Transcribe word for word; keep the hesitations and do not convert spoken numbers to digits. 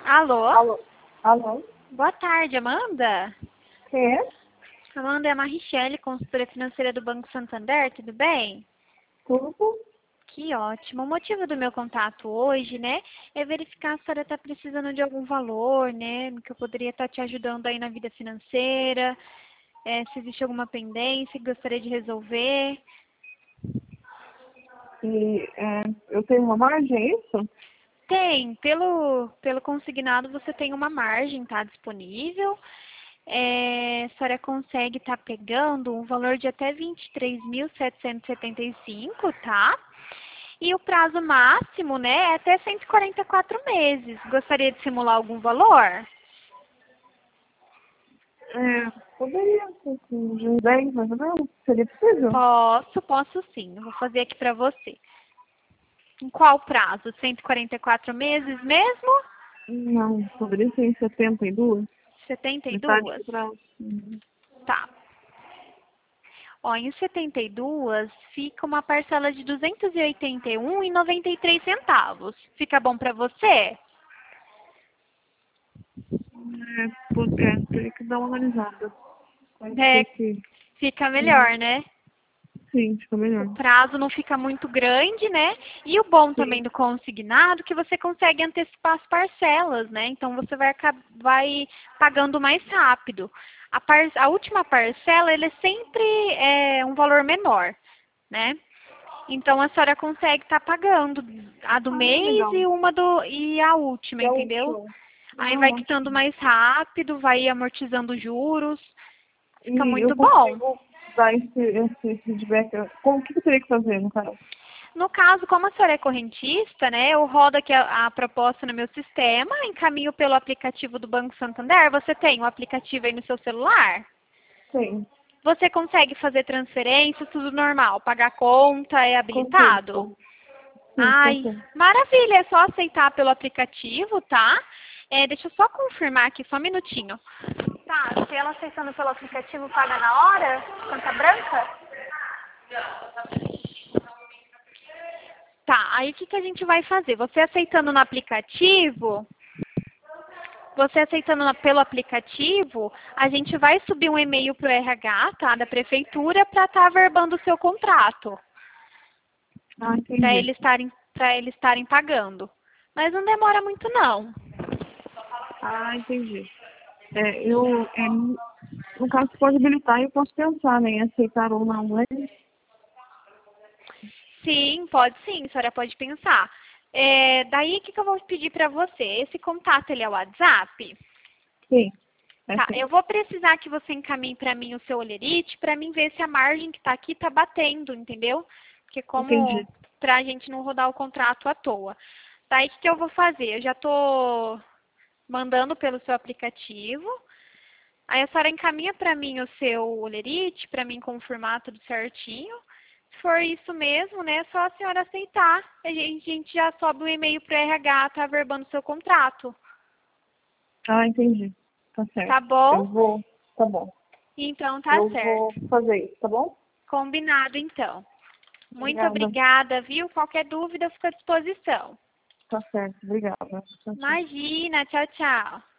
Alô? Alô? Alô? Boa tarde, Amanda. Quem é? Amanda é a Marichelle, consultora financeira do Banco Santander, tudo bem? Tudo? Que ótimo. O motivo do meu contato hoje, né, é verificar se a senhora está precisando de algum valor, né, que eu poderia estar te ajudando aí na vida financeira, é, se existe alguma pendência que gostaria de resolver. E é, eu tenho uma margem, é isso? Tem, pelo, pelo consignado você tem uma margem, tá, disponível. É, a senhora consegue estar pegando um valor de até vinte e três mil setecentos e setenta e cinco, tá? E o prazo máximo, né, é até cento e quarenta e quatro meses. Gostaria de simular algum valor? É, poderia ser assim, de uns dez mais ou menos? Seria possível? Posso, posso sim. Eu vou fazer aqui para você. Em qual prazo? cento e quarenta e quatro meses mesmo? Não, poderia ser em setenta e duas? setenta e Metade duas? do prazo. Uhum. Tá. Ó, em setenta e duas fica uma parcela de duzentos e oitenta e um reais e noventa e três centavos. Fica bom para você? É, pô- é, teria que dar uma analisada. Pode É, ser que... fica Uhum. melhor, né? Sim, fica O melhor. prazo não fica muito grande, né? E o bom também Sim. do consignado é que você consegue antecipar as parcelas, né? Então você vai, acab- vai pagando mais rápido. A, par- a última parcela, ele é sempre é, um valor menor, né? Então a senhora consegue estar pagando a do Ah, mês legal. e uma do e a última, E a entendeu? última? Aí Ah, vai quitando ótimo. mais rápido, vai amortizando juros, fica E eu muito bom. consigo dar esse, esse feedback? Como, o que eu teria que fazer, no caso? No caso, como a senhora é correntista, né, eu rodo aqui a, a proposta no meu sistema, encaminho pelo aplicativo do Banco Santander. Você tem o aplicativo aí no seu celular? Sim, Você consegue fazer transferência, tudo normal, pagar conta, é habilitado? consigo. Sim, Ai, consigo. maravilha, é só aceitar pelo aplicativo, tá? É, deixa eu só confirmar aqui, só um minutinho. Tá, se ela aceitando pelo aplicativo, paga na hora? Conta branca? Tá, aí o que, que a gente vai fazer? Você aceitando no aplicativo, você aceitando na- pelo aplicativo, a gente vai subir um e-mail pro R H, tá, da prefeitura, para estar averbando o seu contrato, Ah, para entendi. eles estarem para eles estarem pagando. Mas não demora muito não. Ah, entendi. É, eu, é, no caso, você pode habilitar e eu posso pensar, né, em aceitar ou não, né? Sim, pode sim, a senhora pode pensar. É, daí, o que, que eu vou pedir para você? Esse contato, ele é o WhatsApp? Sim, é Tá, sim. eu vou precisar que você encaminhe para mim o seu olerite, para mim ver se a margem que está aqui está batendo, entendeu? Porque como Entendi. para a gente não rodar o contrato à toa. Daí, o que, que eu vou fazer? Eu já estou mandando pelo seu aplicativo. Aí a senhora encaminha para mim o seu olerite, para mim confirmar tudo certinho. Se for isso mesmo, né, é só a senhora aceitar. A gente, a gente já sobe o e-mail para o R H, tá averbando o seu contrato. Ah, entendi. Tá Tá certo. Eu bom? vou, tá bom. Então tá Eu certo. vou fazer isso, tá bom? Combinado, então. Muito Obrigada. obrigada, viu? Qualquer dúvida, fico à disposição. Tá certo. Obrigada. Tchau, tchau. Imagina, tchau, tchau.